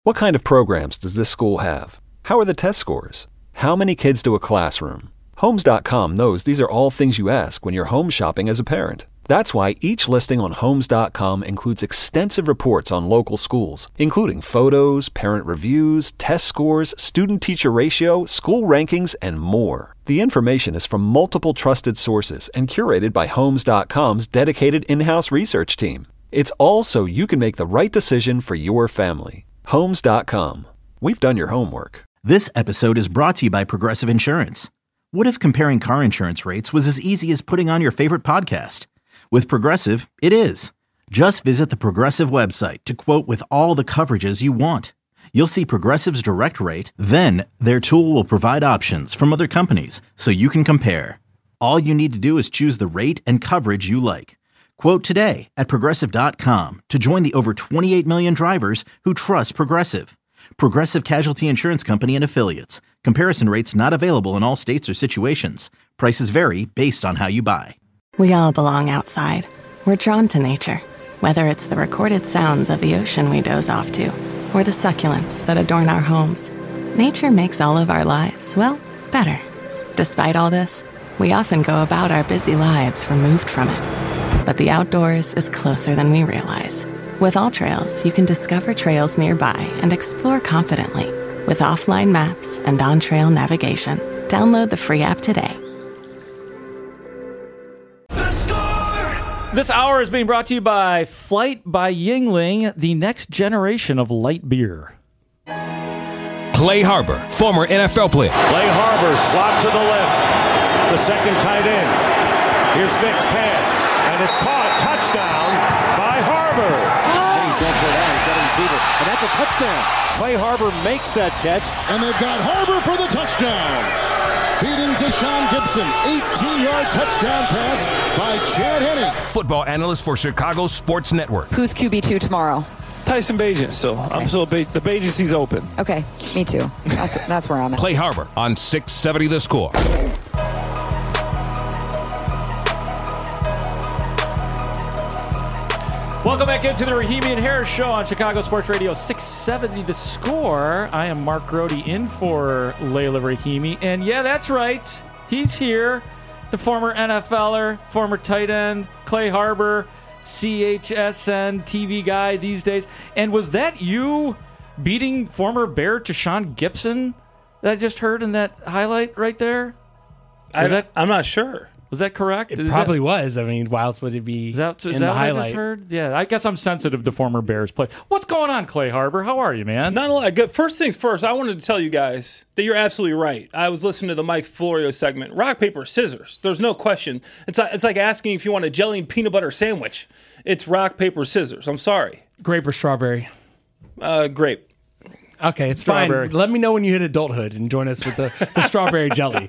What kind of programs does this school have? How are the test scores? How many kids to a classroom? Homes.com knows these are all things you ask when you're home shopping as a parent. That's why each listing on Homes.com includes extensive reports on local schools, including photos, parent reviews, test scores, student-teacher ratio, school rankings, and more. The information is from multiple trusted sources and curated by Homes.com's dedicated in-house research team. It's all so you can make the right decision for your family. Homes.com. We've done your homework. This episode is brought to you by Progressive Insurance. What if comparing car insurance rates was as easy as putting on your favorite podcast? With Progressive, it is. Just visit the Progressive website to quote with all the coverages you want. You'll see Progressive's direct rate, then their tool will provide options from other companies so you can compare. All you need to do is choose the rate and coverage you like. Quote today at Progressive.com to join the over 28 million drivers who trust Progressive. Progressive Casualty Insurance Company and Affiliates. Comparison rates not available in all states or situations. Prices vary based on how you buy. We all belong outside. We're drawn to nature, whether it's the recorded sounds of the ocean we doze off to, or the succulents that adorn our homes. Nature makes all of our lives, well, better. Despite all this, we often go about our busy lives removed from it. But the outdoors is closer than we realize. With AllTrails, you can discover trails nearby and explore confidently. With offline maps and on-trail navigation, download the free app today. This hour is being brought to you by Flight by Yuengling, the next generation of light beer. Clay Harbor, former NFL player. Clay Harbor, slot to the left. The second tight end. Here's Vick's pass, and it's caught. Touchdown by Harbor. And he's going for it out. He's got a receiver, and that's a touchdown. Clay Harbor makes that catch, and they've got Harbor for the touchdown. Beating to Sean Gibson, 18-yard touchdown pass by Chad Henne. Football analyst for Chicago Sports Network. Who's QB2 tomorrow? Tyson Bagent still. Okay. The Bagency's open. Okay, me too. That's where I'm at. Clay Harbor on 670 The Score. Welcome back into the Rahimi and Harris Show on Chicago Sports Radio 670 The Score. I am Mark Grody in for Layla Rahimi. And yeah, that's right. He's here. The former NFLer, former tight end, Clay Harbor, CHSN TV guy these days. And was that you beating former Bear Tashawn Gibson that I just heard in that highlight right there? I'm not sure. Was that correct? It probably was. I mean, why else would it be is that in what the highlight? I just heard? Yeah, I guess I'm sensitive to former Bears play. What's going on, Clay Harbor? How are you, man? Not a lot. Good. First things first, I wanted to tell you guys that you're absolutely right. I was listening to the Mike Florio segment. Rock, paper, scissors. There's no question. It's like asking if you want a jelly and peanut butter sandwich. It's rock, paper, scissors. I'm sorry. Grape or strawberry? Grape. Okay, it's strawberry. Fine. Let me know when you hit adulthood and join us with the strawberry jelly.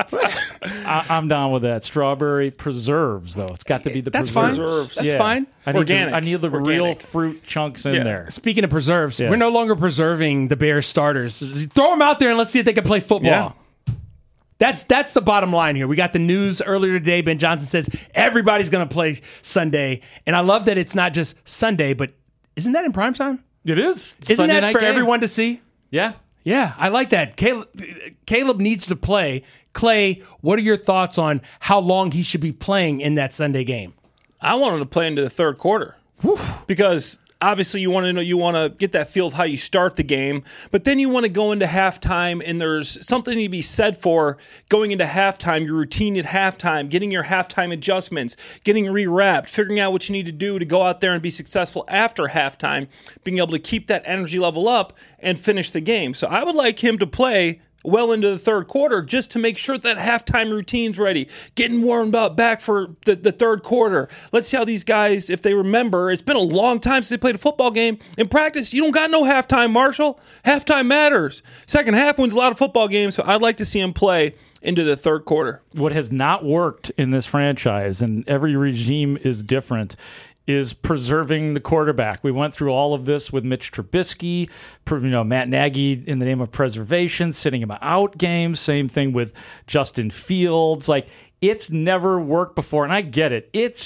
I'm down with that. Strawberry preserves, though. It's got to be the preserves. That's fine. I need the real fruit chunks in there. Speaking of preserves, we're no longer preserving the Bears starters. Throw them out there and let's see if they can play football. Yeah. That's the bottom line here. We got the news earlier today. Ben Johnson says everybody's going to play Sunday. And I love that it's not just Sunday, but isn't that in primetime? It is. Isn't Sunday that for game. Everyone to see? Yeah. Yeah, I like that. Caleb needs to play. Clay, what are your thoughts on how long he should be playing in that Sunday game? I want him to play into the third quarter. Whew. Because obviously you want to get that feel of how you start the game, but then you want to go into halftime, and there's something to be said for going into halftime, your routine at halftime, getting your halftime adjustments, getting rewrapped, figuring out what you need to do to go out there and be successful after halftime, being able to keep that energy level up and finish the game. So I would like him to play well into the third quarter just to make sure that halftime routine's ready, getting warmed up back for the third quarter. Let's see how these guys, if they remember, it's been a long time since they played a football game. In practice, you don't got no halftime, Marshall. Halftime matters. Second half wins a lot of football games, so I'd like to see him play into the third quarter. What has not worked in this franchise, and every regime is different, is preserving the quarterback. We went through all of this with Mitch Trubisky, Matt Nagy in the name of preservation, sitting him out games. Same thing with Justin Fields. Like, it's never worked before, and I get it. It's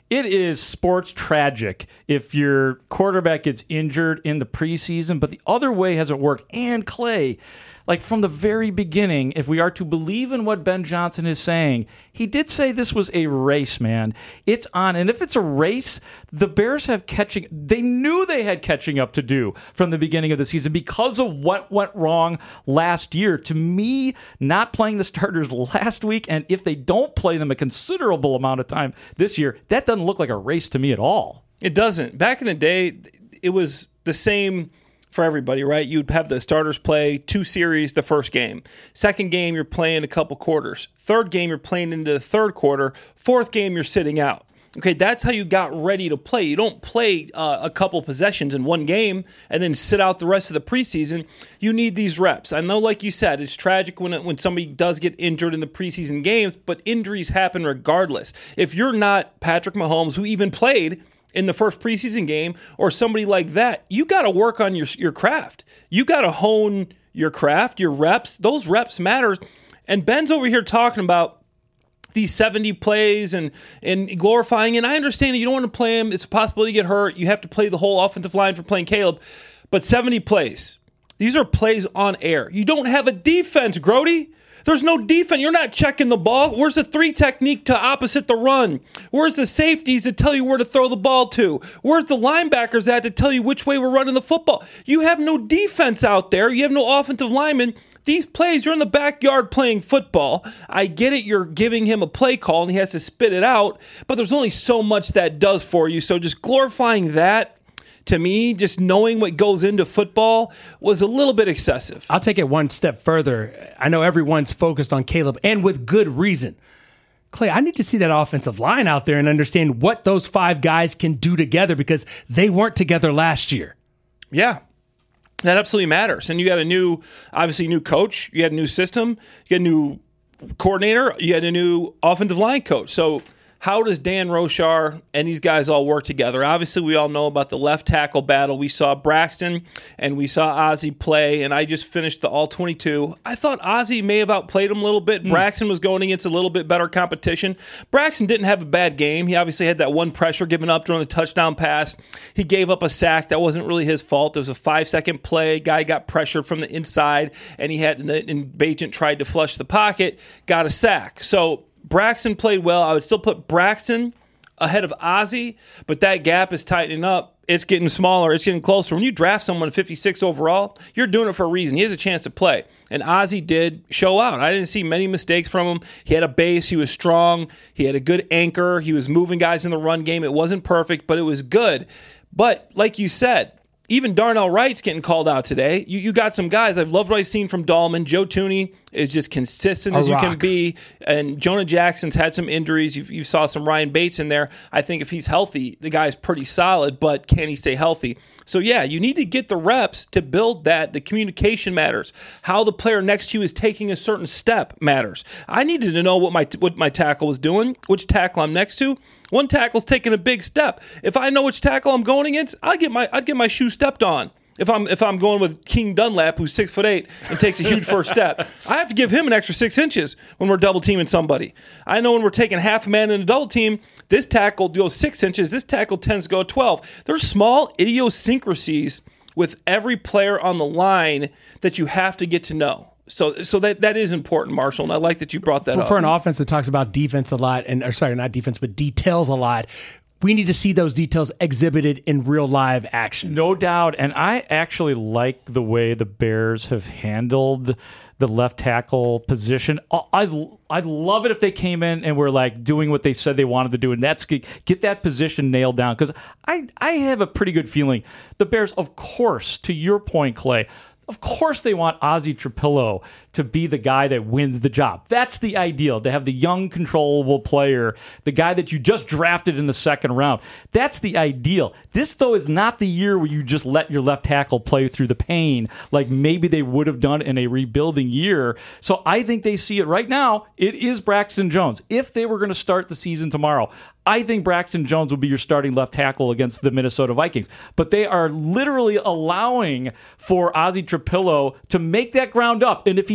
it is sports tragic if your quarterback gets injured in the preseason, but the other way hasn't worked. And Clay, like from the very beginning, if we are to believe in what Ben Johnson is saying, he did say this was a race, man. It's on. And if it's a race, the Bears they knew they had catching up to do from the beginning of the season because of what went wrong last year. To me, not playing the starters last week, and if they don't play them a considerable amount of time this year, that doesn't look like a race to me at all. It doesn't. Back in the day, it was the same for everybody, right? You'd have the starters play 2 series the first game. Second game, you're playing a couple quarters. Third game, you're playing into the third quarter. Fourth game, you're sitting out. Okay, that's how you got ready to play. You don't play a couple possessions in one game and then sit out the rest of the preseason. You need these reps. I know, like you said, it's tragic when somebody does get injured in the preseason games, but injuries happen regardless. If you're not Patrick Mahomes, who even played in the first preseason game, or somebody like that, you got to work on your craft. You got to hone your craft, your reps. Those reps matter. And Ben's over here talking about these 70 plays and glorifying. And I understand that you don't want to play him. It's a possibility to get hurt. You have to play the whole offensive line for playing Caleb. But 70 plays. These are plays on air. You don't have a defense, Grody. There's no defense. You're not checking the ball. Where's the 3 technique to opposite the run? Where's the safeties that tell you where to throw the ball to? Where's the linebackers at to tell you which way we're running the football? You have no defense out there. You have no offensive linemen. These plays, you're in the backyard playing football. I get it. You're giving him a play call and he has to spit it out, but there's only so much that does for you. So just glorifying that, to me, just knowing what goes into football was a little bit excessive. I'll take it one step further. I know everyone's focused on Caleb, and with good reason. Clay, I need to see that offensive line out there and understand what those 5 guys can do together because they weren't together last year. Yeah, that absolutely matters. And you got obviously new coach. You had a new system. You got a new coordinator. You had a new offensive line coach. So how does Dan Rochar and these guys all work together? Obviously, we all know about the left tackle battle. We saw Braxton and we saw Ozzie play, and I just finished the All-22. I thought Ozzie may have outplayed him a little bit. Braxton was going against a little bit better competition. Braxton didn't have a bad game. He obviously had that one pressure given up during the touchdown pass. He gave up a sack. That wasn't really his fault. It was a 5-second play. Guy got pressured from the inside, and Bagent tried to flush the pocket, got a sack. So Braxton played well. I would still put Braxton ahead of Ozzie, but that gap is tightening up. It's getting smaller. It's getting closer. When you draft someone 56 overall, you're doing it for a reason. He has a chance to play. And Ozzie did show out. I didn't see many mistakes from him. He had a base. He was strong. He had a good anchor. He was moving guys in the run game. It wasn't perfect, but it was good. But like you said, even Darnell Wright's getting called out today. You got some guys. I've loved what I've seen from Dahlman. Joe Thuney is just consistent as you can be. And Jonah Jackson's had some injuries. You saw some Ryan Bates in there. I think if he's healthy, the guy's pretty solid, but can he stay healthy? So, yeah, you need to get the reps to build that. The communication matters. How the player next to you is taking a certain step matters. I needed to know what my tackle was doing, which tackle I'm next to. One tackle's taking a big step. If I know which tackle I'm going against, I'd get my shoe stepped on. If I'm going with King Dunlap, who's 6'8" and takes a huge first step, I have to give him an extra 6 inches when we're double teaming somebody. I know when we're taking half a man in a double team, this tackle goes 6 inches. This tackle tends to go 12. There's small idiosyncrasies with every player on the line that you have to get to know. So that is important, Marshall, and I like that you brought that up. For an offense that talks about defense a lot, not defense, but details a lot, we need to see those details exhibited in real live action. No doubt, and I actually like the way the Bears have handled the left tackle position. I'd love it if they came in and were like doing what they said they wanted to do, and that's get that position nailed down, because I have a pretty good feeling the Bears, of course, to your point, Clay, of course they want Ozzie Trapillo to be the guy that wins the job. That's the ideal, to have the young, controllable player, the guy that you just drafted in the second round. That's the ideal. This, though, is not the year where you just let your left tackle play through the pain like maybe they would have done in a rebuilding year. So I think they see it right now. It is Braxton Jones. If they were going to start the season tomorrow, I think Braxton Jones will be your starting left tackle against the Minnesota Vikings. But they are literally allowing for Ozzie Trapillo to make that ground up. And if he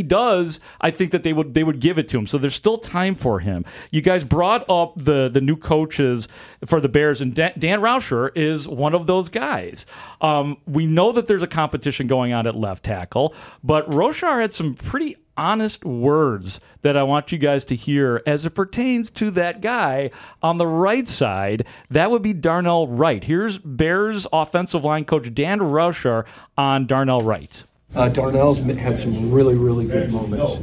does, I think that they would give it to him. So there's still time for him. You guys brought up the new coaches for the Bears, and Dan Rauscher is one of those guys. We know that there's a competition going on at left tackle, but Rauscher had some pretty honest words that I want you guys to hear as it pertains to that guy on the right side. That would be Darnell Wright. Here's Bears offensive line coach Dan Rauscher on Darnell Wright. Darnell's had some really, really good moments.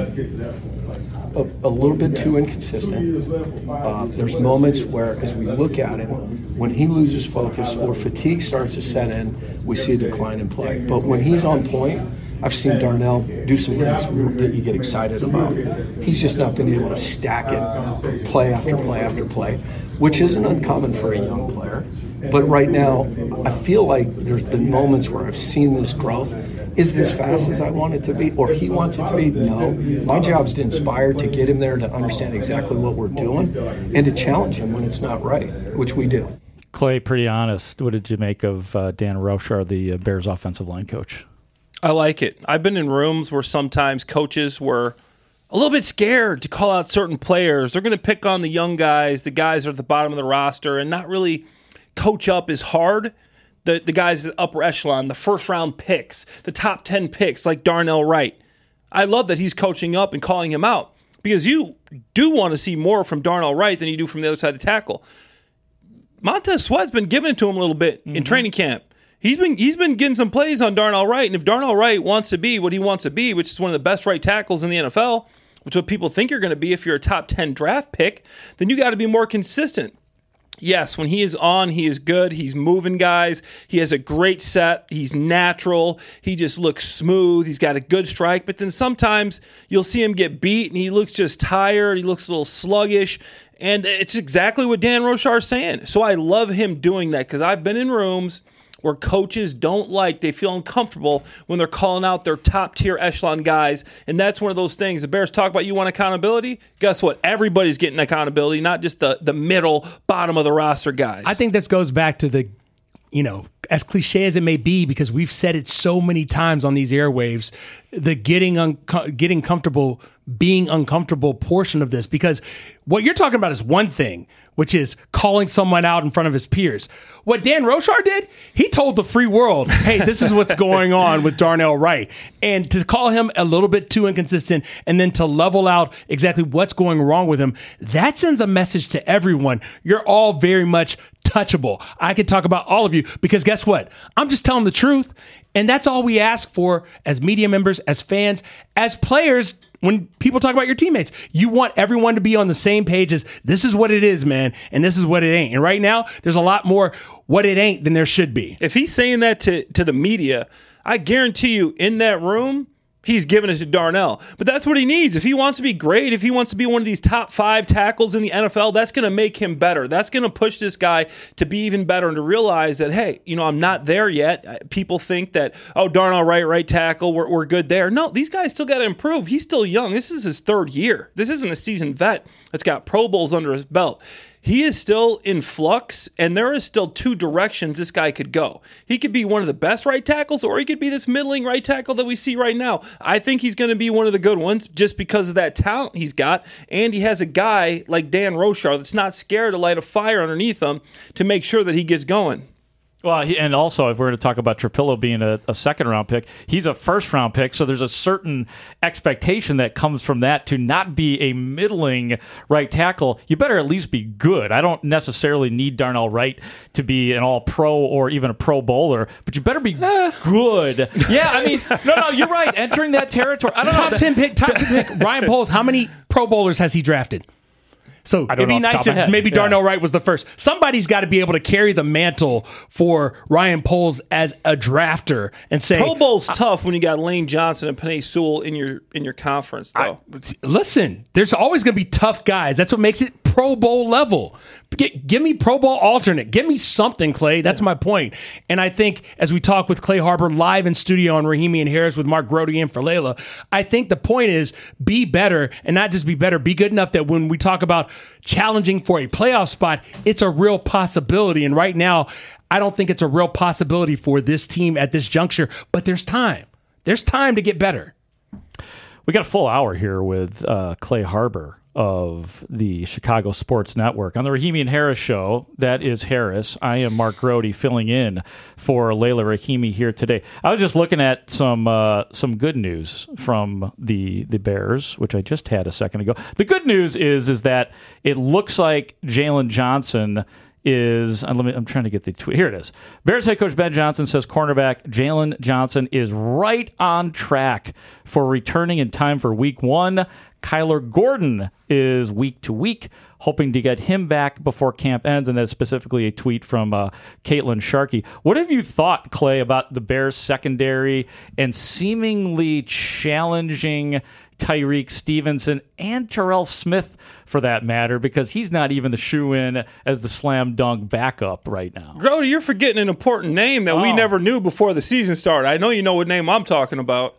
A little bit too inconsistent. There's moments where, as we look at him, when he loses focus or fatigue starts to set in, we see a decline in play. But when he's on point, I've seen Darnell do some things that you get excited about. He's just not been able to stack it play after play after play, which isn't uncommon for a young player. But right now, I feel like there's been moments where I've seen this growth. Is this fast as I want it to be, or he wants it to be? No. My job is to inspire, to get him there, to understand exactly what we're doing, and to challenge him when it's not right, which we do. Clay, pretty honest. What did you make of Dan Rauscher, the Bears offensive line coach? I like it. I've been in rooms where sometimes coaches were a little bit scared to call out certain players. They're going to pick on the young guys, the guys that are at the bottom of the roster, and not really coach up as hard. The guys at the upper echelon, the first-round picks, the top 10 picks like Darnell Wright. I love that he's coaching up and calling him out because you do want to see more from Darnell Wright than you do from the other side of the tackle. Montez Sweat's been giving it to him a little bit in training camp. He's been getting some plays on Darnell Wright, and if Darnell Wright wants to be what he wants to be, which is one of the best right tackles in the NFL, which is what people think you're going to be if you're a top 10 draft pick, then you got to be more consistent. Yes, when he is on, he is good. He's moving guys. He has a great set. He's natural. He just looks smooth. He's got a good strike. But then sometimes you'll see him get beat, and he looks just tired. He looks a little sluggish. And it's exactly what Dan Rauscher is saying. So I love him doing that because I've been in rooms where coaches they feel uncomfortable when they're calling out their top-tier echelon guys, and that's one of those things. The Bears talk about you want accountability. Guess what? Everybody's getting accountability, not just the middle, bottom of the roster guys. I think this goes back to the, as cliche as it may be, because we've said it so many times on these airwaves, the getting comfortable, being uncomfortable portion of this, because what you're talking about is one thing, which is calling someone out in front of his peers. What Dan Rauscher did, he told the free world, hey, this is what's going on with Darnell Wright. And to call him a little bit too inconsistent and then to level out exactly what's going wrong with him, that sends a message to everyone. You're all very much touchable. I could talk about all of you because guess what? I'm just telling the truth. And that's all we ask for as media members, as fans, as players. When people talk about your teammates, you want everyone to be on the same page as this is what it is, man, and this is what it ain't. And right now, there's a lot more what it ain't than there should be. If he's saying that to the media, I guarantee you in that room, he's giving it to Darnell. But that's what he needs. If he wants to be great, if he wants to be one of these top 5 tackles in the NFL, that's going to make him better. That's going to push this guy to be even better and to realize that, hey, I'm not there yet. People think that, Darnell Wright, right tackle, we're good there. No, these guys still got to improve. He's still young. This is his 3rd year. This isn't a seasoned vet that's got Pro Bowls under his belt. He is still in flux, and there is still 2 directions this guy could go. He could be one of the best right tackles, or he could be this middling right tackle that we see right now. I think he's going to be one of the good ones just because of that talent he's got, and he has a guy like Dan Rauscher that's not scared to light a fire underneath him to make sure that he gets going. Well, and also, if we're going to talk about Trapillo being a second-round pick, he's a first-round pick, so there's a certain expectation that comes from that to not be a middling right tackle. You better at least be good. I don't necessarily need Darnell Wright to be an all-pro or even a pro bowler, but you better be good. Yeah, I mean, no, you're right. Entering that territory. I don't know. Top 10 pick, Ryan Poles, how many pro bowlers has he drafted? So it'd be nice if maybe Darnell Wright was the first. Somebody's got to be able to carry the mantle for Ryan Poles as a drafter and say Pro Bowl's tough when you got Lane Johnson and Penei Sewell in your conference, though. Listen, there's always going to be tough guys. That's what makes it Pro Bowl level. Give me Pro Bowl alternate. Give me something, Clay. That's my point. And I think as we talk with Clay Harbor live in studio on Rahimi and Harris with Mark Grody in for Layla, I think the point is be better, and not just be better, be good enough that when we talk about challenging for a playoff spot, it's a real possibility. And right now, I don't think it's a real possibility for this team at this juncture, but there's time. There's time to get better. We got a full hour here with Clay Harbor of the Chicago Sports Network on the Rahimi and Harris Show. That is Harris. I am Mark Grody filling in for Layla Rahimi here today. I was just looking at some good news from the Bears, which I just had a second ago. The good news is that it looks like Jalen Johnson is, I'm trying to get the tweet. Here it is. Bears head coach Ben Johnson says cornerback Jalen Johnson is right on track for returning in time for week 1. Kyler Gordon is week to week, hoping to get him back before camp ends. And that's specifically a tweet from Caitlin Sharkey. What have you thought, Clay, about the Bears secondary and seemingly challenging Tyrique Stevenson and Terrell Smith, for that matter, because he's not even the shoe-in as the slam dunk backup right now? Grody, you're forgetting an important name that we never knew before the season started. I know you know what name I'm talking about.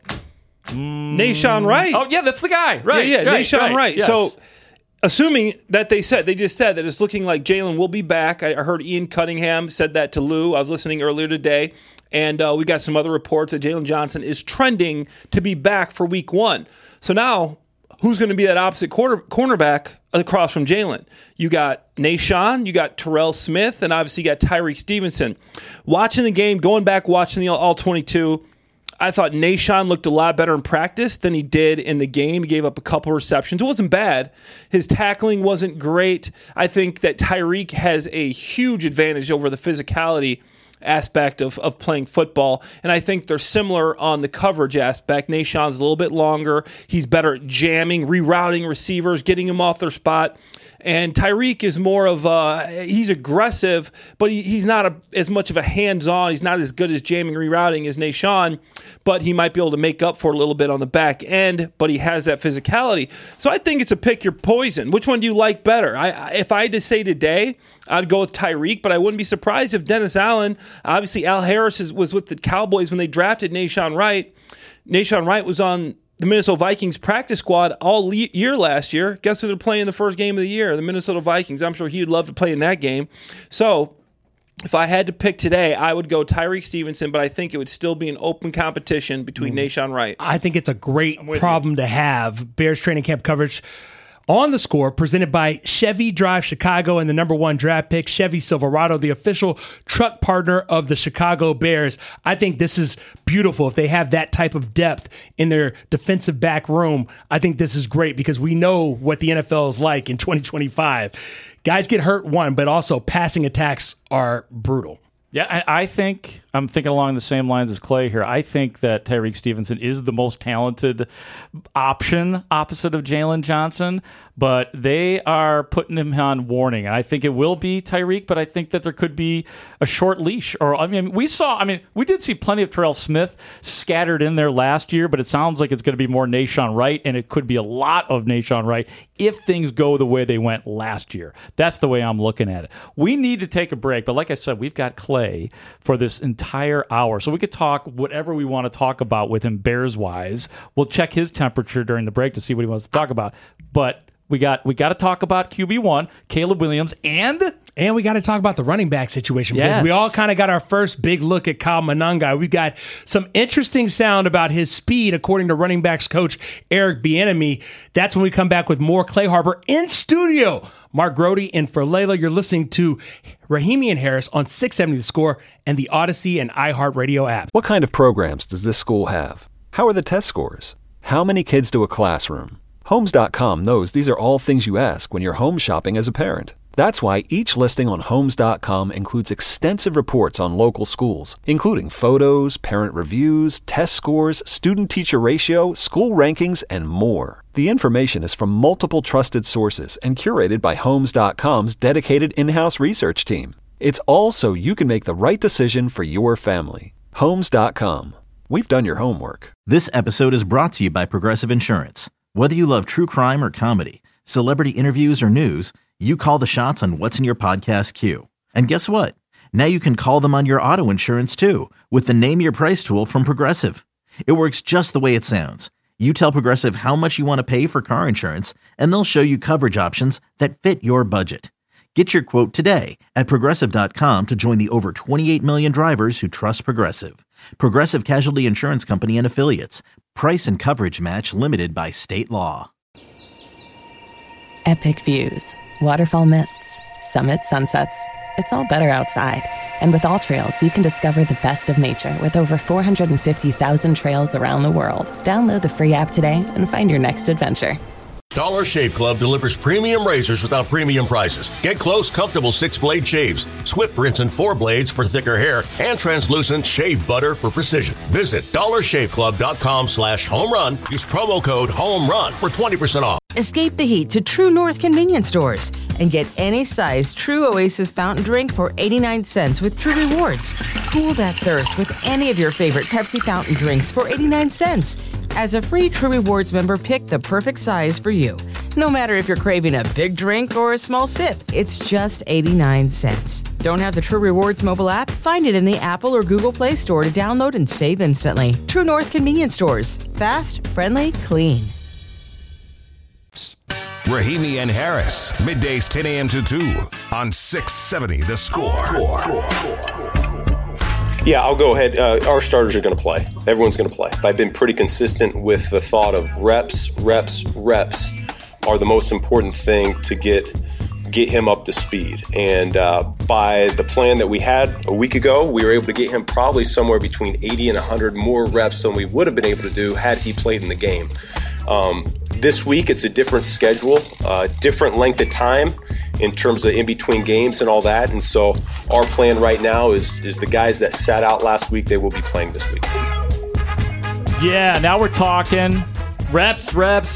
Nahshon Wright. Oh, yeah, that's the guy. Right. Yeah, right, Nahshon Wright. Yes. So, assuming that they just said that it's looking like Jalen will be back. I heard Ian Cunningham said that to Lou. I was listening earlier today. And we got some other reports that Jalen Johnson is trending to be back for week 1. So now, who's going to be that opposite cornerback across from Jalen? You got Nahshon, you got Terrell Smith, and obviously you got Tyrique Stevenson. Watching the game, going back, watching the All-22, I thought Nahshon looked a lot better in practice than he did in the game. He gave up a couple receptions. It wasn't bad. His tackling wasn't great. I think that Tyrique has a huge advantage over the physicality aspect of playing football, and I think they're similar on the coverage aspect. Nahshon's a little bit longer. He's better at jamming, rerouting receivers, getting them off their spot. And Tyrique is more of he's aggressive, but he's not as much of a hands-on. He's not as good as jamming, rerouting as Nahshon, but he might be able to make up for it a little bit on the back end, but he has that physicality. So I think it's a pick your poison. Which one do you like better? If I had to say today, I'd go with Tyrique, but I wouldn't be surprised if Dennis Allen, obviously Al Harris was with the Cowboys when they drafted Nahshon Wright. Nahshon Wright was on the Minnesota Vikings practice squad all year last year. Guess who they're playing the first game of the year? The Minnesota Vikings. I'm sure he'd love to play in that game. So if I had to pick today, I would go Tyrique Stevenson, but I think it would still be an open competition between Nahshon Wright. I think it's a great problem to have. Bears training camp coverage on The Score, presented by Chevy Drive Chicago and the #1 draft pick, Chevy Silverado, the official truck partner of the Chicago Bears. I think this is beautiful. If they have that type of depth in their defensive back room, I think this is great because we know what the NFL is like in 2025. Guys get hurt, but also passing attacks are brutal. Yeah, I think I'm thinking along the same lines as Clay here. I think that Tyrique Stevenson is the most talented option opposite of Jalen Johnson, but they are putting him on warning. And I think it will be Tyrique, but I think that there could be a short leash. We did see plenty of Terrell Smith scattered in there last year, but it sounds like it's going to be more Nahshon Wright, and it could be a lot of Nahshon Wright if things go the way they went last year. That's the way I'm looking at it. We need to take a break, but like I said, we've got Clay for this entire hour. So we could talk whatever we want to talk about with him Bears-wise. We'll check his temperature during the break to see what he wants to talk about. But we got to talk about QB1, Caleb Williams, and we got to talk about the running back situation because we all kind of got our first big look at Kyle Monangai. We've got some interesting sound about his speed, according to running backs coach Eric Bieniemy. That's when we come back with more Clay Harbor in studio. Mark Grody in for Layla. You're listening to Rahimi and Harris on 670 The Score and the Odyssey and iHeartRadio app. What kind of programs does this school have? How are the test scores? How many kids do a classroom? Homes.com knows these are all things you ask when you're home shopping as a parent. That's why each listing on Homes.com includes extensive reports on local schools, including photos, parent reviews, test scores, student-teacher ratio, school rankings, and more. The information is from multiple trusted sources and curated by Homes.com's dedicated in-house research team. It's all so you can make the right decision for your family. Homes.com. We've done your homework. This episode is brought to you by Progressive Insurance. Whether you love true crime or comedy, celebrity interviews or news, you call the shots on what's in your podcast queue. And guess what? Now you can call them on your auto insurance too with the Name Your Price tool from Progressive. It works just the way it sounds. You tell Progressive how much you want to pay for car insurance, and they'll show you coverage options that fit your budget. Get your quote today at Progressive.com to join the over 28 million drivers who trust Progressive. Progressive Casualty Insurance Company and Affiliates. Price and coverage match limited by state law. Epic views, waterfall mists, summit sunsets. It's all better outside. And with AllTrails, you can discover the best of nature with over 450,000 trails around the world. Download the free app today and find your next adventure. Dollar Shave Club delivers premium razors without premium prices. Get close, comfortable 6-blade shaves, swift rinse and 4 blades for thicker hair, and translucent shave butter for precision. Visit dollarshaveclub.com/home run. Use promo code HOMERUN for 20% off. Escape the heat to True North convenience stores and get any size True Oasis fountain drink for 89 cents with True Rewards. Cool that thirst with any of your favorite Pepsi fountain drinks for 89 cents. As a free True Rewards member, pick the perfect size for you. No matter if you're craving a big drink or a small sip, it's just 89 cents. Don't have the True Rewards mobile app? Find it in the Apple or Google Play Store to download and save instantly. True North convenience stores. Fast, friendly, clean. Rahimi and Harris, middays 10 a.m. to 2 on 670 The Score. Yeah, I'll go ahead. Our starters are going to play. Everyone's going to play. I've been pretty consistent with the thought of reps are the most important thing to get him up to speed. And by the plan that we had a week ago, we were able to get him probably somewhere between 80 and 100 more reps than we would have been able to do had he played in the game. This week, it's a different schedule, different length of time in terms of in between games and all that. And so our plan right now is the guys that sat out last week, they will be playing this week. Yeah, now we're talking reps.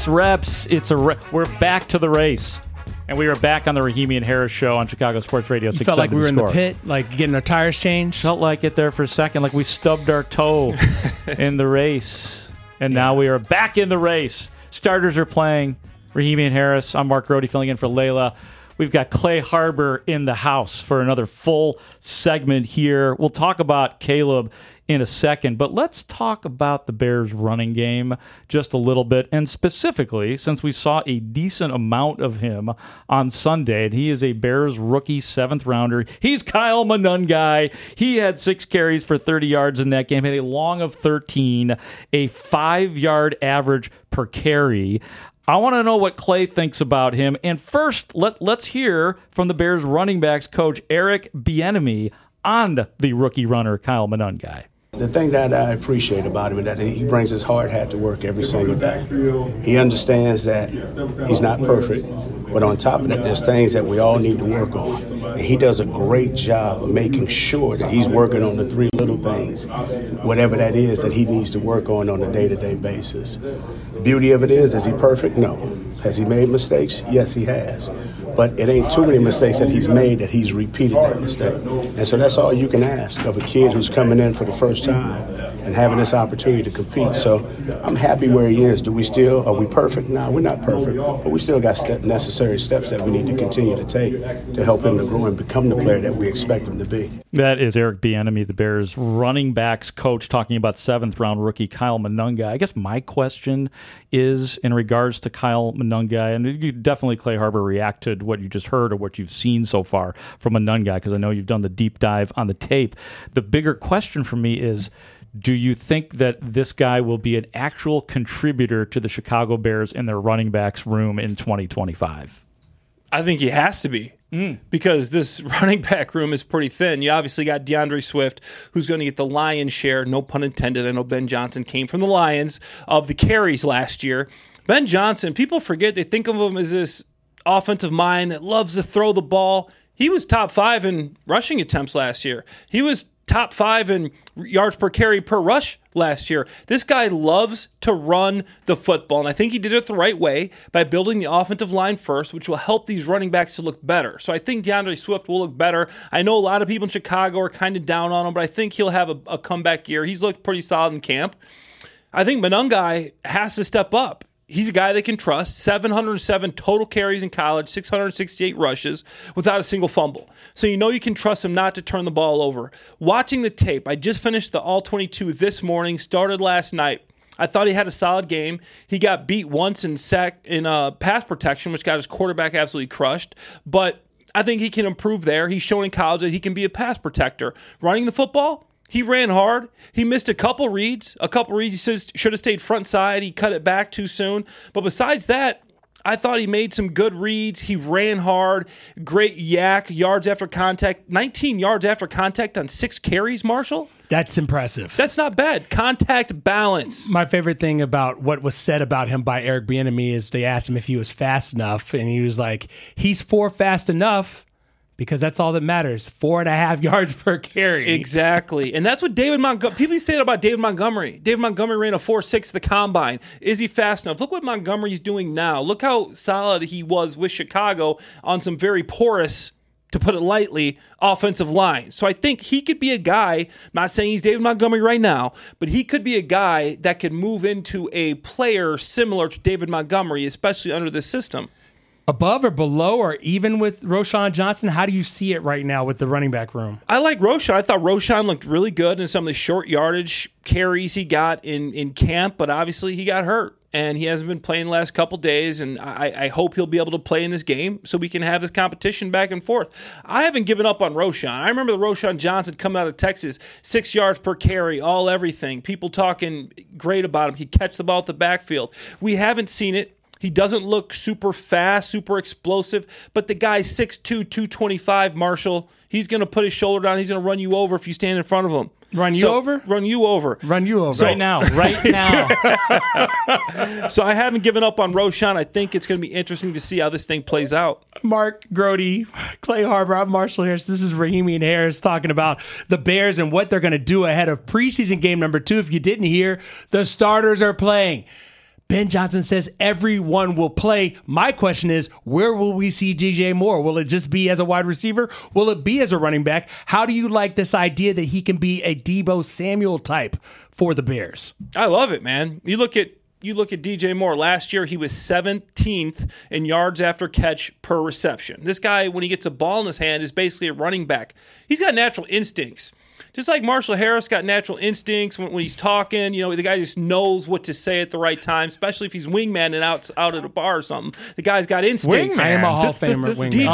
We're back to the race. And we are back on the Rahimi and Harris show on Chicago Sports Radio 670. Felt like we were in the pit, like getting our tires changed. Felt like it there for a second, like we stubbed our toe in the race. And now we are back in the race. Starters are playing. Rahimi and Harris. I'm Mark Grody filling in for Layla. We've got Clay Harbor in the house for another full segment here. We'll talk about Caleb in a second, but let's talk about the Bears' running game just a little bit, and specifically, since we saw a decent amount of him on Sunday, and he is a Bears rookie 7th-rounder. He's Kyle Monangai. He had 6 carries for 30 yards in that game, had a long of 13, a 5-yard average per carry. I want to know what Clay thinks about him. And first, let's hear from the Bears running backs coach Eric Bieniemy on the rookie runner Kyle Monangai. The thing that I appreciate about him is that he brings his hard hat to work every single day. He understands that he's not perfect, but on top of that, there's things that we all need to work on. And he does a great job of making sure that he's working on the 3 little things, whatever that is that he needs to work on a day-to-day basis. The beauty of it is he perfect? No. Has he made mistakes? Yes, he has. But it ain't too many mistakes that he's made that he's repeated that mistake. And so that's all you can ask of a kid who's coming in for the first time and having this opportunity to compete. So I'm happy where he is. Are we perfect? No, we're not perfect. But we still got necessary steps that we need to continue to take to help him to grow and become the player that we expect him to be. That is Eric Bieniemy, the Bears running backs coach, talking about 7th-round rookie Kyle Monangai. I guess my question is in regards to Kyle Monangai, and you definitely, Clay Harbor, reacted what you just heard or what you've seen so far from Monangai, because I know you've done the deep dive on the tape. The bigger question for me is, do you think that this guy will be an actual contributor to the Chicago Bears in their running backs room in 2025? I think he has to be. Because this running back room is pretty thin. You obviously got DeAndre Swift, who's going to get the lion's share, no pun intended. I know Ben Johnson came from the Lions, of the carries last year. Ben Johnson, people forget, they think of him as this offensive mind that loves to throw the ball. He was top 5 in rushing attempts last year. He was top 5 in yards per carry per rush last year. This guy loves to run the football, and I think he did it the right way by building the offensive line first, which will help these running backs to look better. So I think DeAndre Swift will look better. I know a lot of people in Chicago are kind of down on him, but I think he'll have a comeback year. He's looked pretty solid in camp. I think Monangai has to step up. He's a guy they can trust. 707 total carries in college, 668 rushes without a single fumble. So you know you can trust him not to turn the ball over. Watching the tape, I just finished the All-22 this morning, started last night. I thought he had a solid game. He got beat once in pass protection, which got his quarterback absolutely crushed. But I think he can improve there. He's shown in college that he can be a pass protector. Running the football, He ran hard. He missed a couple reads. He should have stayed front side. He cut it back too soon. But besides that, I thought he made some good reads. He ran hard. Great yak, yards after contact. 19 yards after contact on 6 carries, Marshall? That's impressive. That's not bad. Contact balance. My favorite thing about what was said about him by Eric Bieniemy is they asked him if he was fast enough, and he was like, he's fast enough. Because that's all that matters. 4.5 yards per carry. Exactly. And that's what David Montgomery... People say that about David Montgomery. David Montgomery ran a 4.6 at the combine. Is he fast enough? Look what Montgomery's doing now. Look how solid he was with Chicago on some very porous, to put it lightly, offensive line. So I think he could be a guy, I'm not saying he's David Montgomery right now, but he could be a guy that could move into a player similar to David Montgomery, especially under this system. Above or below or even with Roschon Johnson? How do you see it right now with the running back room? I like Roschon. I thought Roschon looked really good in some of the short yardage carries he got in camp, but obviously he got hurt, and he hasn't been playing the last couple days, and I hope he'll be able to play in this game so we can have this competition back and forth. I haven't given up on Roschon. I remember the Roschon Johnson coming out of Texas, 6 yards per carry, all everything. People talking great about him. He'd catch the ball at the backfield. We haven't seen it. He doesn't look super fast, super explosive, but the guy's 6'2", 225, Marshall. He's going to put his shoulder down. He's going to run you over if you stand in front of him. Run you over? Run you over. Run you over. So, right now. So I haven't given up on Roschon. I think it's going to be interesting to see how this thing plays out. Mark Grody, Clay Harbor, I'm Marshall Harris. This is Rahimi and Harris talking about the Bears and what they're going to do ahead of preseason game number 2. If you didn't hear, the starters are playing. Ben Johnson says everyone will play. My question is, where will we see DJ Moore? Will it just be as a wide receiver? Will it be as a running back? How do you like this idea that he can be a Deebo Samuel type for the Bears? I love it, man. You look at DJ Moore. Last year, he was 17th in yards after catch per reception. This guy, when he gets a ball in his hand, is basically a running back. He's got natural instincts. Just like Marshall Harris got natural instincts when he's talking, the guy just knows what to say at the right time, especially if he's wingman and out at a bar or something. The guy's got instincts. Wingman. I am a Hall of Famer.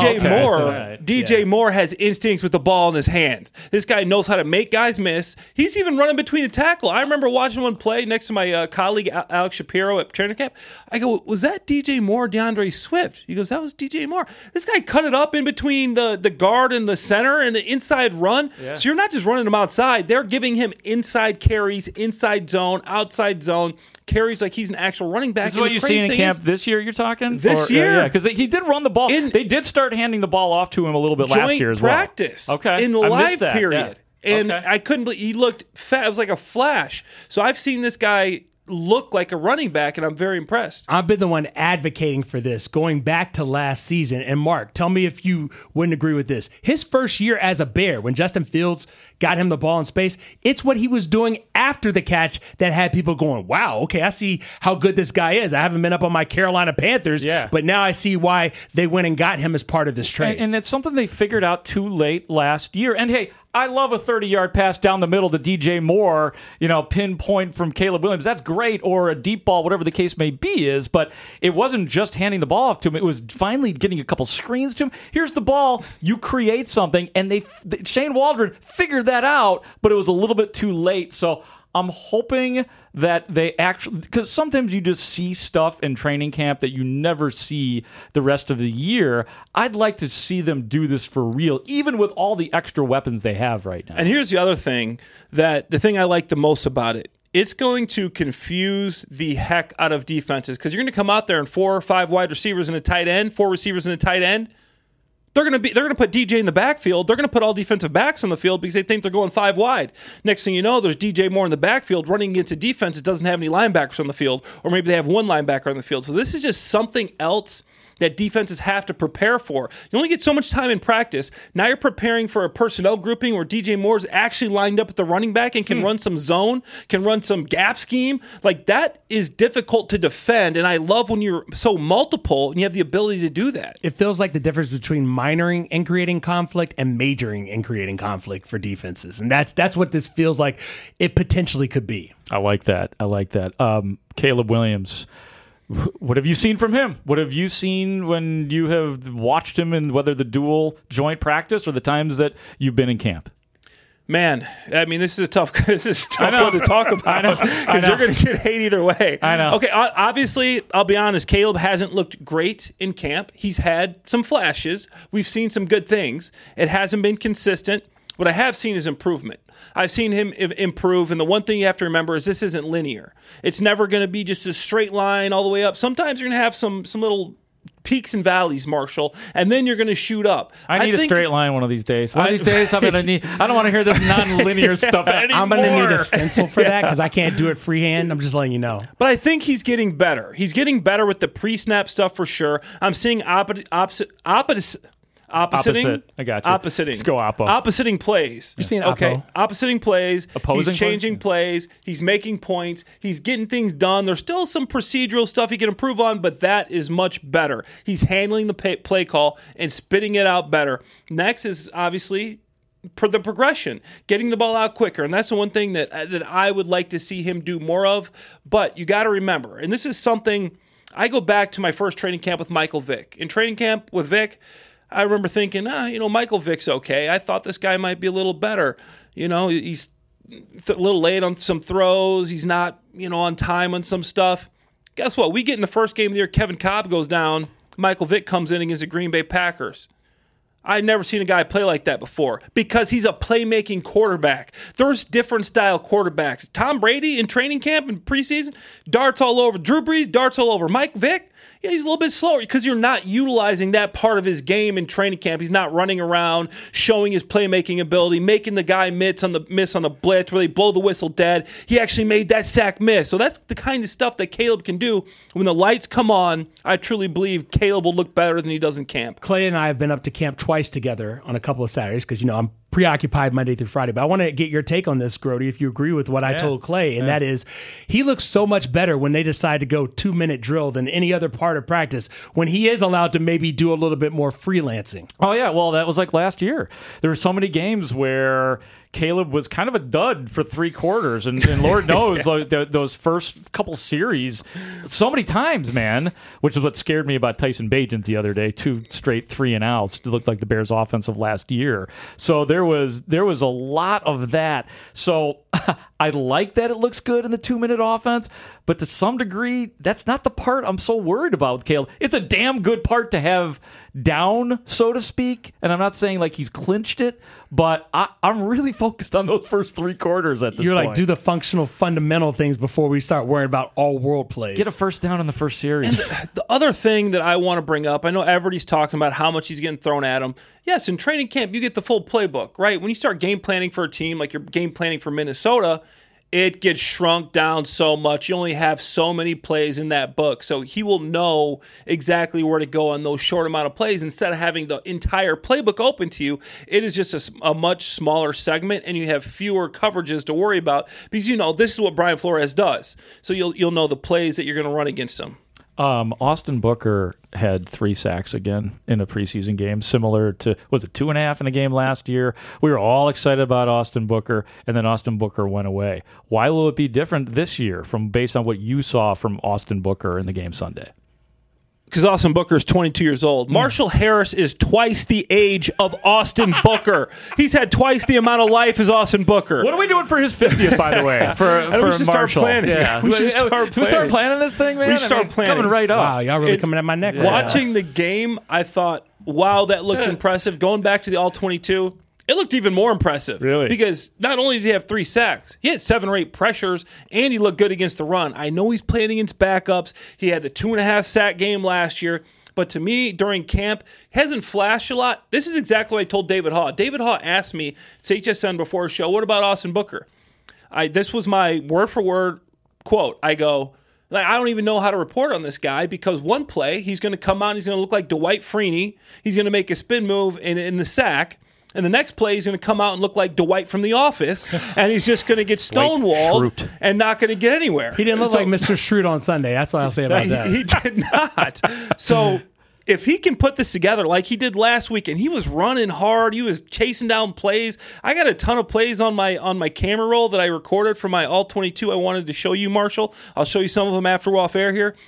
DJ Moore has instincts with the ball in his hands. This guy knows how to make guys miss. He's even running between the tackle. I remember watching one play next to my colleague Alex Shapiro at training camp. I go, was that DJ Moore or DeAndre Swift? He goes, that was DJ Moore. This guy cut it up in between the guard and the center and the inside run. Yeah. So you're not just running him outside. They're giving him inside carries, inside zone, outside zone carries like he's an actual running back. This is what you've seen in camp this year, you're talking? This year? Yeah, because he did run the ball. They did start handing the ball off to him a little bit last year as well. Joint practice. Okay. In the live period. Yeah. And I couldn't believe he looked fat. It was like a flash. So I've seen this guy look like a running back, and I'm very impressed. I've been the one advocating for this going back to last season. And Mark, tell me if you wouldn't agree with this. His first year as a Bear, when Justin Fields got him the ball in space, it's what he was doing after the catch that had people going, wow, okay, I see how good this guy is. I haven't been up on my Carolina Panthers, but now I see why they went and got him as part of this trade. And it's something they figured out too late last year. And hey, I love a 30-yard pass down the middle to DJ Moore, pinpoint from Caleb Williams. That's great, or a deep ball, whatever the case may be but it wasn't just handing the ball off to him. It was finally getting a couple screens to him. Here's the ball. You create something, and Shane Waldron figured that out, but it was a little bit too late. So I'm hoping that they actually, because sometimes you just see stuff in training camp that you never see the rest of the year. I'd like to see them do this for real, even with all the extra weapons they have right now. And here's the other thing, the thing I like the most about it. It's going to confuse the heck out of defenses because you're going to come out there and 4 or 5 wide receivers and a tight end, 4 receivers and a tight end. They're going to put DJ in the backfield. They're going to put all defensive backs on the field because they think they're going 5 wide. Next thing you know, there's DJ Moore in the backfield running against a defense that doesn't have any linebackers on the field, or maybe they have 1 linebacker on the field. So this is just something else that defenses have to prepare for. You only get so much time in practice. Now you're preparing for a personnel grouping where DJ Moore's actually lined up at the running back and can run some zone, can run some gap scheme. Like, that is difficult to defend, and I love when you're so multiple and you have the ability to do that. It feels like the difference between minoring and creating conflict and majoring and creating conflict for defenses. And that's what this feels like it potentially could be. I like that. Caleb Williams, what have you seen from him? What have you seen when you have watched him in whether the dual joint practice or the times that you've been in camp? Man, I mean, this is a tough one to talk about because you're going to get hate either way. I know. Okay, obviously, I'll be honest, Caleb hasn't looked great in camp. He's had some flashes. We've seen some good things. It hasn't been consistent. What I have seen is improvement. I've seen him improve, and the one thing you have to remember is this isn't linear. It's never going to be just a straight line all the way up. Sometimes you're going to have some little peaks and valleys, Marshall, and then you're going to shoot up. I need a straight line one of these days. One of these days, I'm going to need. I don't want to hear this non-linear stuff anymore. I'm going to need a stencil for that because I can't do it freehand. I'm just letting you know. But I think he's getting better. He's getting better with the pre-snap stuff for sure. I'm seeing oppositing. I got you. Oppositing. Let's go oppo. Oppositing plays. You're seeing okay. Oppositing plays. Opposing he's changing plays. He's making points. He's getting things done. There's still some procedural stuff he can improve on, but that is much better. He's handling the play call and spitting it out better. Next is obviously the progression, getting the ball out quicker, and that's the one thing that I would like to see him do more of. But you got to remember, and this is something I go back to my first training camp with Michael Vick. In training camp with Vick, I remember thinking, Michael Vick's okay. I thought this guy might be a little better. He's a little late on some throws. He's not, on time on some stuff. Guess what? We get in the first game of the year, Kevin Cobb goes down. Michael Vick comes in against the Green Bay Packers. I'd never seen a guy play like that before because he's a playmaking quarterback. There's different style quarterbacks. Tom Brady in training camp and preseason, darts all over. Drew Brees, darts all over. Mike Vick, yeah, he's a little bit slower because you're not utilizing that part of his game in training camp. He's not running around, showing his playmaking ability, making the guy miss on the blitz where they blow the whistle dead. He actually made that sack miss. So that's the kind of stuff that Caleb can do. When the lights come on, I truly believe Caleb will look better than he does in camp. Clay and I have been up to camp twice together on a couple of Saturdays because, I'm preoccupied Monday through Friday. But I want to get your take on this, Grody, if you agree with what I told Clay, and that is he looks so much better when they decide to go 2-minute drill than any other part of practice when he is allowed to maybe do a little bit more freelancing. Oh, yeah. Well, that was like last year. There were so many games where Caleb was kind of a dud for 3 quarters, and Lord knows like those first couple series, so many times, man, which is what scared me about Tyson Bagent the other day. 2 straight 3-and-outs. It looked like the Bears' offense of last year. So there was a lot of that. So I like that it looks good in the 2-minute offense, but to some degree, that's not the part I'm so worried about with Caleb. It's a damn good part to have down, so to speak, and I'm not saying like he's clinched it, but I'm really focused on those first 3 quarters at this point. You're like, do the functional, fundamental things before we start worrying about all-world plays. Get a first down in the first series. And the other thing that I want to bring up, I know everybody's talking about how much he's getting thrown at him. Yes, in training camp, you get the full playbook, right? When you start game planning for a team, like you're game planning for Minnesota, it gets shrunk down so much. You only have so many plays in that book. So he will know exactly where to go on those short amount of plays. Instead of having the entire playbook open to you, it is just a much smaller segment, and you have fewer coverages to worry about because this is what Brian Flores does. So you'll know the plays that you're going to run against him. Austin Booker had 3 sacks again in a preseason game, similar to, was it 2.5 in a game last year? We were all excited about Austin Booker, and then Austin Booker went away. Why will it be different this year based on what you saw from Austin Booker in the game Sunday? Because Austin Booker is 22 years old. Marshall Harris is twice the age of Austin Booker. He's had twice the amount of life as Austin Booker. What are we doing for his 50th, by the way? For Marshall. Start planning. Yeah. We should start planning this thing, man? We should start planning. Coming right up. Wow, y'all really coming at my neck. Watching the game, I thought, wow, that looked impressive. Going back to the All-22, it looked even more impressive. Really? Because not only did he have 3 sacks, he had 7 or 8 pressures, and he looked good against the run. I know he's playing against backups. He had the 2.5 sack game last year. But to me, during camp, hasn't flashed a lot. This is exactly what I told David Haw. David Haw asked me, it's HSN before a show, what about Austin Booker? This was my word-for-word quote. I go, I don't even know how to report on this guy because one play, he's going to come out, he's going to look like Dwight Freeney. He's going to make a spin move in the sack. And the next play, he's going to come out and look like Dwight from The Office, and he's just going to get stonewalled and not going to get anywhere. He didn't look like Mr. Schrute on Sunday. That's what I'll say about that. He did not. So if he can put this together like he did last week, and he was running hard, he was chasing down plays. I got a ton of plays on my camera roll that I recorded for my All-22 I wanted to show you, Marshall. I'll show you some of them after we're off air here.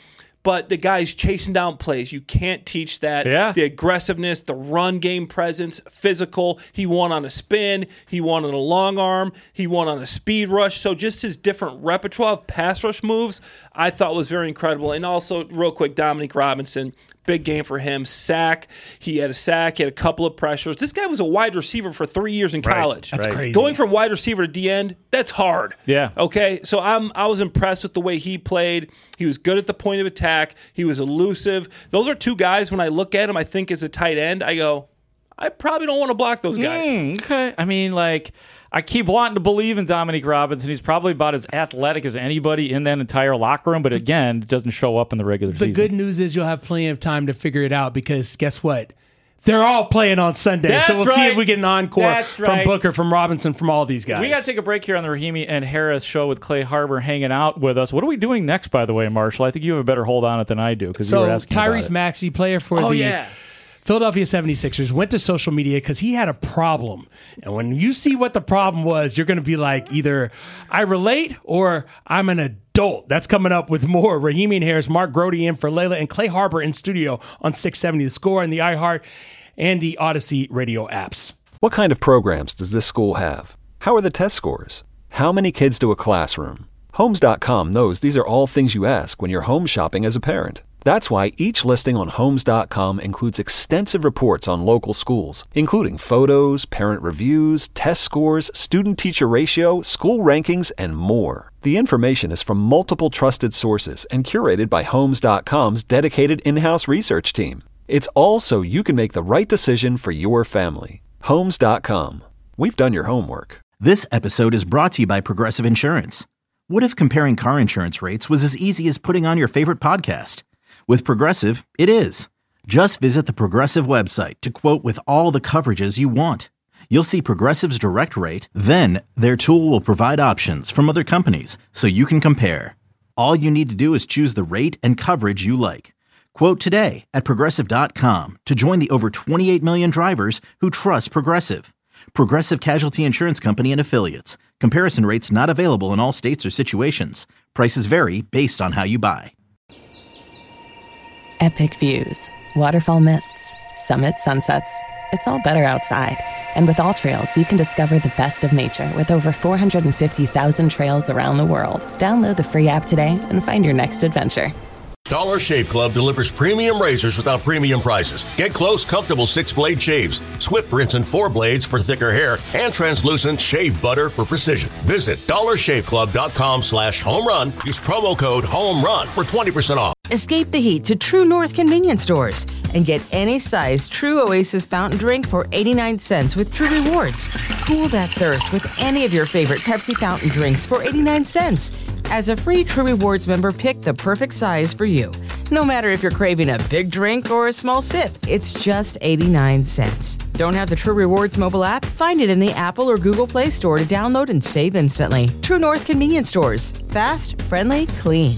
but the guy's chasing down plays. You can't teach that. Yeah. The aggressiveness, the run game presence, physical. He won on a spin. He won on a long arm. He won on a speed rush. So just his different repertoire of pass rush moves, I thought was very incredible. And also, real quick, Dominique Robinson, big game for him. Sack. He had a sack. He had a couple of pressures. This guy was a wide receiver for 3 years in college. That's crazy. Going from wide receiver to D-end, that's hard. Yeah. Okay, so I was impressed with the way he played. He was good at the point of attack. He was elusive. Those are two guys, when I look at him, I think as a tight end, I go, I probably don't want to block those guys. Okay. I mean, like, I keep wanting to believe in Dominique Robinson. He's probably about as athletic as anybody in that entire locker room, but again, it doesn't show up in the regular season. The good news is you'll have plenty of time to figure it out because guess what? They're all playing on Sunday. That's so we'll see if we get an encore from Booker, from Robinson, from all these guys. We got to take a break here on the Rahimi and Harris show with Clay Harbor hanging out with us. What are we doing next, by the way, Marshall? I think you have a better hold on it than I do because you were asking Tyrese Maxey, player for the Philadelphia 76ers, went to social media because he had a problem. And when you see what the problem was, you're going to be like, either I relate or I'm an adult. That's coming up with more. Rahimi and Harris, Mark Grody in for Layla, and Clay Harbor in studio on 670 The Score and the iHeart and the Odyssey radio apps. What kind of programs does this school have? How are the test scores? How many kids do a classroom? Homes.com knows these are all things you ask when you're home shopping as a parent. That's why each listing on Homes.com includes extensive reports on local schools, including photos, parent reviews, test scores, student-teacher ratio, school rankings, and more. The information is from multiple trusted sources and curated by Homes.com's dedicated in-house research team. It's all so you can make the right decision for your family. Homes.com. We've done your homework. This episode is brought to you by Progressive Insurance. What if comparing car insurance rates was as easy as putting on your favorite podcast? With Progressive, it is. Just visit the Progressive website to quote with all the coverages you want. You'll see Progressive's direct rate, then their tool will provide options from other companies so you can compare. All you need to do is choose the rate and coverage you like. Quote today at Progressive.com to join the over 28 million drivers who trust Progressive. Progressive Casualty Insurance Company and Affiliates. Comparison rates not available in all states or situations. Prices vary based on how you buy. Epic views, waterfall mists, summit sunsets. It's all better outside. And with AllTrails, you can discover the best of nature with over 450,000 trails around the world. Download the free app today and find your next adventure. Dollar Shave Club delivers premium razors without premium prices. Get close, comfortable 6-blade shaves, Swift rinse and 4 blades for thicker hair, and translucent shave butter for precision. Visit dollarshaveclub.com/home run. Use promo code HOMERUN for 20% off. Escape the heat to True North convenience stores and get any size True Oasis fountain drink for 89 cents with True Rewards. Cool that thirst with any of your favorite Pepsi fountain drinks for 89 cents. As a free True Rewards member, pick the perfect size for you. No matter if you're craving a big drink or a small sip, it's just 89 cents. Don't have the True Rewards mobile app? Find it in the Apple or Google Play Store to download and save instantly. True North convenience stores. Fast, friendly, clean.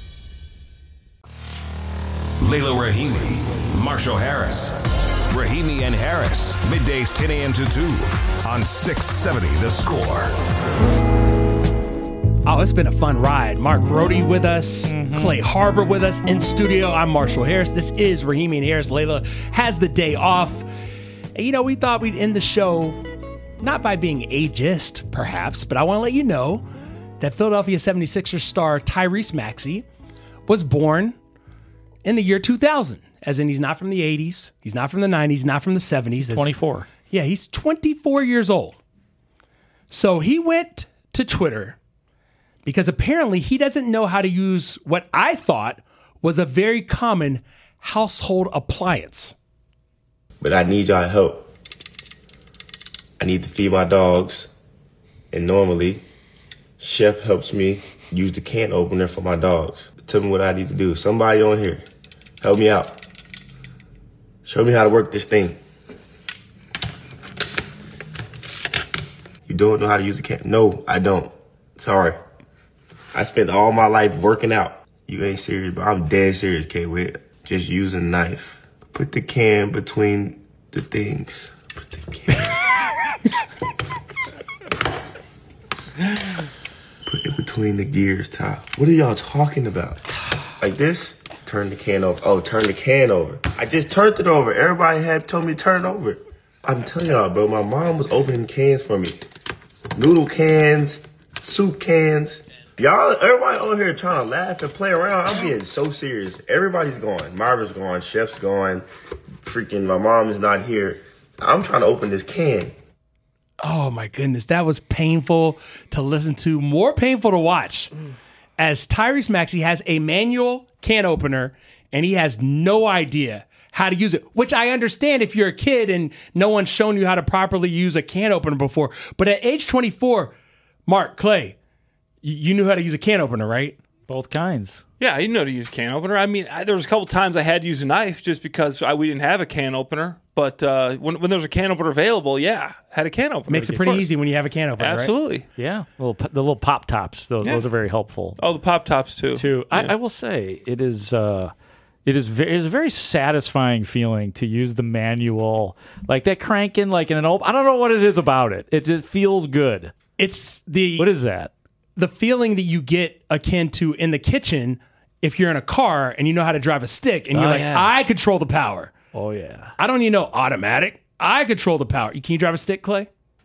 Layla Rahimi, Marshall Harris. Rahimi and Harris, middays 10 a.m. to 2 on 670 The Score. Oh, it's been a fun ride. Mark Grody with us, Clay Harbor with us in studio. I'm Marshall Harris. This is Rahimi and Harris. Layla has the day off. And, you know, we thought we'd end the show not by being ageist, perhaps, but I want to let you know that Philadelphia 76ers star Tyrese Maxey was born in the year 2000, as in he's not from the 80s, he's not from the 90s, he's not from the 70s. He's 24. Yeah, he's 24 years old. So he went to Twitter because apparently he doesn't know how to use what I thought was a very common household appliance. But I need y'all help. I need to feed my dogs. And normally, Chef helps me use the can opener for my dogs. Tell me what I need to do. Somebody on here, help me out. Show me how to work this thing. You don't know how to use the can? No, I don't. Sorry. I spent all my life working out. You ain't serious, but I'm dead serious, K-Wit. Just use a knife. Put the can between the things. Put the can. Put it between the gears, Ty. What are y'all talking about? Like this? Turn the can over. Oh, turn the can over. I just turned it over. Everybody had told me to turn it over. I'm telling y'all, bro, my mom was opening cans for me. Noodle cans, soup cans. Everybody over here trying to laugh and play around. I'm getting so serious. Everybody's gone. Marva's gone. Chef's gone. Freaking my mom is not here. I'm trying to open this can. Oh, my goodness. That was painful to listen to. More painful to watch. As Tyrese Maxey has a manual can opener, and he has no idea how to use it, which I understand if you're a kid and no one's shown you how to properly use a can opener before. But at age 24, Mark, Clay, you knew how to use a can opener, right? Both kinds. Yeah, I know how to use a can opener. I mean, there was a couple times I had to use a knife just because we didn't have a can opener. But when there was a can opener available, had a can opener. Makes it pretty easy when you have a can opener, Absolutely. Right? Yeah. The little pop tops, those are very helpful. Oh, the pop tops too. Yeah. I will say it is a very satisfying feeling to use the manual, like that cranking, like in an old. I don't know what it is about it. It just feels good. What is that? The feeling that you get akin to in the kitchen if you're in a car and you know how to drive a stick and you're I control the power. Oh, yeah. I don't need no automatic. I control the power. Can you drive a stick, Clay?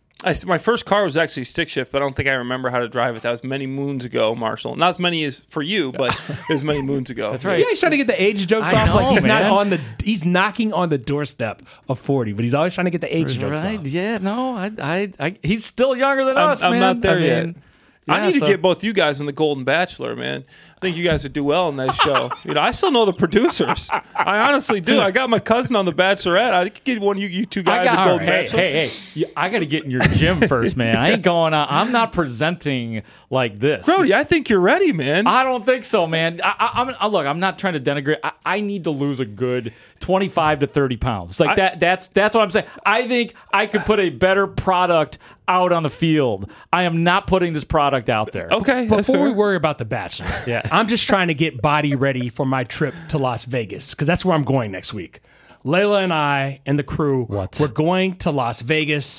My first car was actually stick shift, but I don't think I remember how to drive it. That was many moons ago, Marshall. Not as many as for you, but it was many moons ago. That's right. See how he's trying to get the age jokes off? Like he's knocking on the doorstep of 40, but he's always trying to get the age jokes off. Yeah, no, he's still younger than us, man. I'm not there yet. I need to get both you guys on the Golden Bachelor, man. I think you guys would do well on that show. I still know the producers. I honestly do. I got my cousin on the Bachelorette. I could get one of you two guys the Golden Bachelor. Hey, I got to get in your gym first, man. I ain't going on. I'm not presenting like this. Brody, I think you're ready, man. I don't think so, man. Look, I'm not trying to denigrate. I need to lose a good 25 to 30 pounds. Like that's what I'm saying. I think I could put a better product out on the field. I am not putting this product out there. Okay. Before we worry about the Bachelor, I'm just trying to get body ready for my trip to Las Vegas because that's where I'm going next week. Layla and I and the crew, we're going to Las Vegas.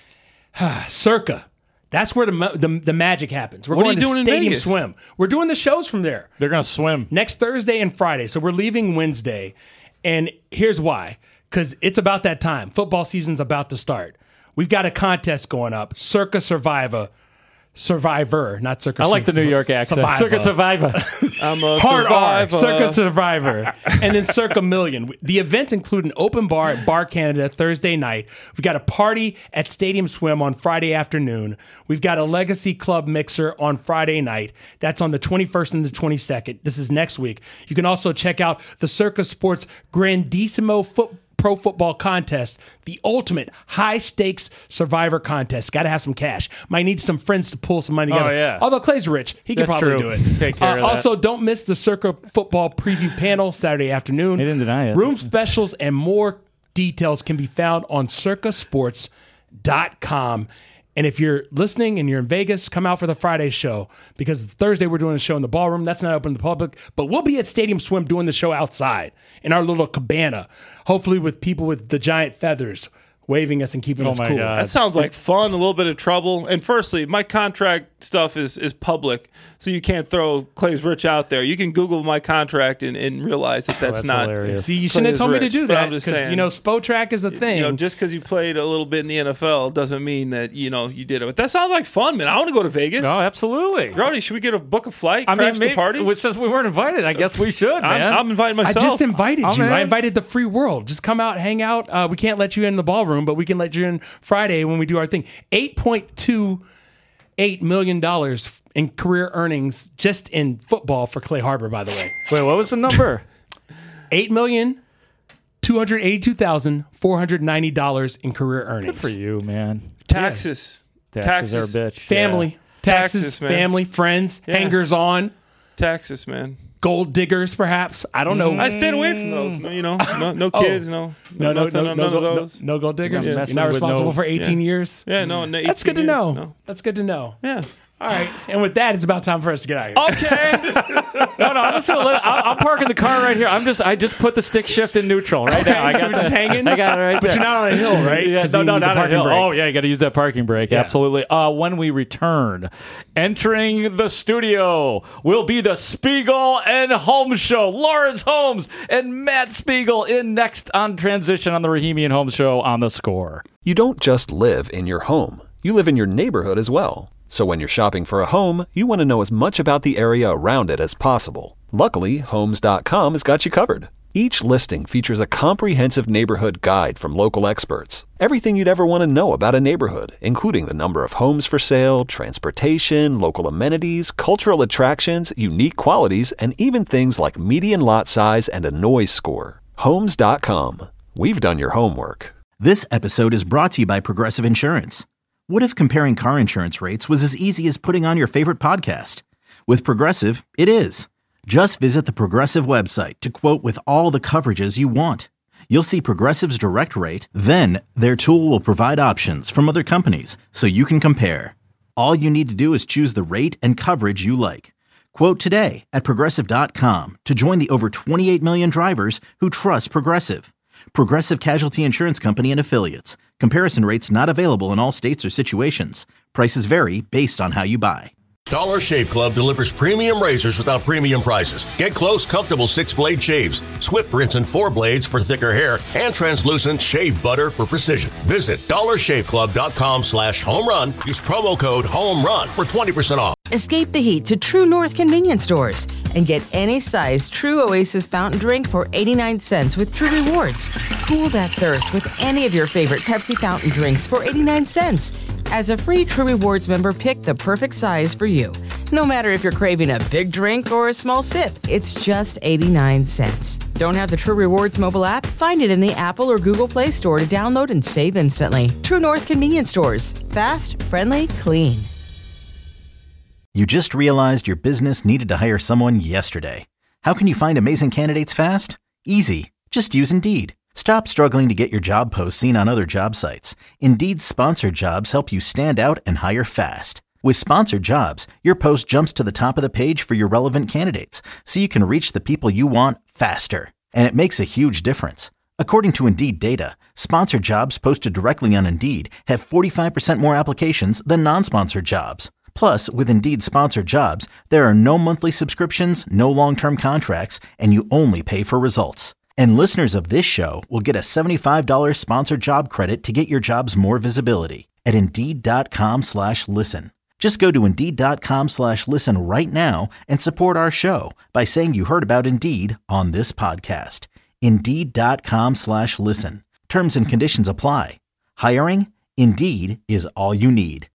Circa. That's where the magic happens. We're going to Stadium Swim. We're doing the shows from there. They're going to swim. Next Thursday and Friday. So we're leaving Wednesday. And here's why. Because it's about that time. Football season's about to start. We've got a contest going up. Circa Survivor, not Circa. I like the New York accent. Circa Survivor. I'm a Hard survivor. R. Circa Survivor. And then Circa Million. The events include an open bar at Bar Canada Thursday night. We've got a party at Stadium Swim on Friday afternoon. We've got a Legacy Club mixer on Friday night. That's on the 21st and the 22nd. This is next week. You can also check out the Circa Sports Grandissimo Pro Football Contest, the ultimate high-stakes survivor contest. Got to have some cash. Might need some friends to pull some money together. Oh, yeah. Although Clay's rich. He can probably do it. Take care of that. Also, don't miss the Circa Football Preview Panel Saturday afternoon. He didn't deny it. Room specials and more details can be found on circasports.com. And if you're listening and you're in Vegas, come out for the Friday show because Thursday we're doing a show in the ballroom. That's not open to the public, but we'll be at Stadium Swim doing the show outside in our little cabana, hopefully with people with the giant feathers waving us and keeping us cool. That sounds like fun, a little bit of trouble. And firstly, my contract stuff is public, so you can't throw Clay's Rich out there. You can Google my contract and realize that that's not hilarious. See, you shouldn't have told me to do that because, Spotrac is a thing. Just because you played a little bit in the NFL doesn't mean that, you did it. But that sounds like fun, man. I want to go to Vegas. Oh, absolutely. Brody, should we get a book a flight, crash the party? Since we weren't invited, I guess we should, man. I'm inviting myself. I just invited you. Man. I invited the free world. Just come out, hang out. We can't let you in the ballroom, but we can let you in Friday when we do our thing. $8.28 million in career earnings just in football for Clay Harbor, by the way. Wait, what was the number? $8,282,490 in career earnings. Good for you, man. Taxes. Yeah. Taxes are a bitch. Family. Taxes, family, friends, hangers on. Taxes, man. Gold diggers, perhaps. I don't know. I stayed away from those. No kids, no none of those. No gold diggers. You're not responsible for 18 years. Yeah, no. That's good to know. No. That's good to know. Yeah. All right, and with that, it's about time for us to get out of here. Okay. No, I'm just gonna I'm parking the car right here. I just put the stick shift in neutral right now. I got we're just hanging. I got it right but there. You're not on a hill, right? Yeah, no, not on a hill. Brake. Oh, yeah, you got to use that parking brake. Yeah. Absolutely. When we return, entering the studio will be the Spiegel and Holmes Show. Lawrence Holmes and Matt Spiegel in next on Transition on the Rahimi and Holmes Show on The Score. You don't just live in your home. You live in your neighborhood as well. So when you're shopping for a home, you want to know as much about the area around it as possible. Luckily, Homes.com has got you covered. Each listing features a comprehensive neighborhood guide from local experts. Everything you'd ever want to know about a neighborhood, including the number of homes for sale, transportation, local amenities, cultural attractions, unique qualities, and even things like median lot size and a noise score. Homes.com. We've done your homework. This episode is brought to you by Progressive Insurance. What if comparing car insurance rates was as easy as putting on your favorite podcast? With Progressive, it is. Just visit the Progressive website to quote with all the coverages you want. You'll see Progressive's direct rate, then their tool will provide options from other companies so you can compare. All you need to do is choose the rate and coverage you like. Quote today at Progressive.com to join the over 28 million drivers who trust Progressive. Progressive Casualty Insurance Company and Affiliates. Comparison rates not available in all states or situations. Prices vary based on how you buy. Dollar Shave Club delivers premium razors without premium prices. Get close, comfortable 6-blade shaves, Swift rinse and 4 blades for thicker hair, and translucent shave butter for precision. Visit dollarshaveclub.com/homerun. Use promo code HOMERUN for 20% off. Escape the heat to True North convenience stores and get any size True Oasis fountain drink for 89 cents with True Rewards. Cool that thirst with any of your favorite Pepsi fountain drinks for 89 cents. As a free True Rewards member, pick the perfect size for you. No matter if you're craving a big drink or a small sip, it's just 89 cents. Don't have the True Rewards mobile app? Find it in the Apple or Google Play Store to download and save instantly. True North convenience stores. Fast, friendly, clean. You just realized your business needed to hire someone yesterday. How can you find amazing candidates fast? Easy. Just use Indeed. Stop struggling to get your job posts seen on other job sites. Indeed's sponsored jobs help you stand out and hire fast. With sponsored jobs, your post jumps to the top of the page for your relevant candidates, so you can reach the people you want faster. And it makes a huge difference. According to Indeed data, sponsored jobs posted directly on Indeed have 45% more applications than non-sponsored jobs. Plus, with Indeed sponsored jobs, there are no monthly subscriptions, no long-term contracts, and you only pay for results. And listeners of this show will get a $75 sponsored job credit to get your jobs more visibility at Indeed.com/listen. Just go to Indeed.com/listen right now and support our show by saying you heard about Indeed on this podcast. Indeed.com/listen. Terms and conditions apply. Hiring? Indeed is all you need.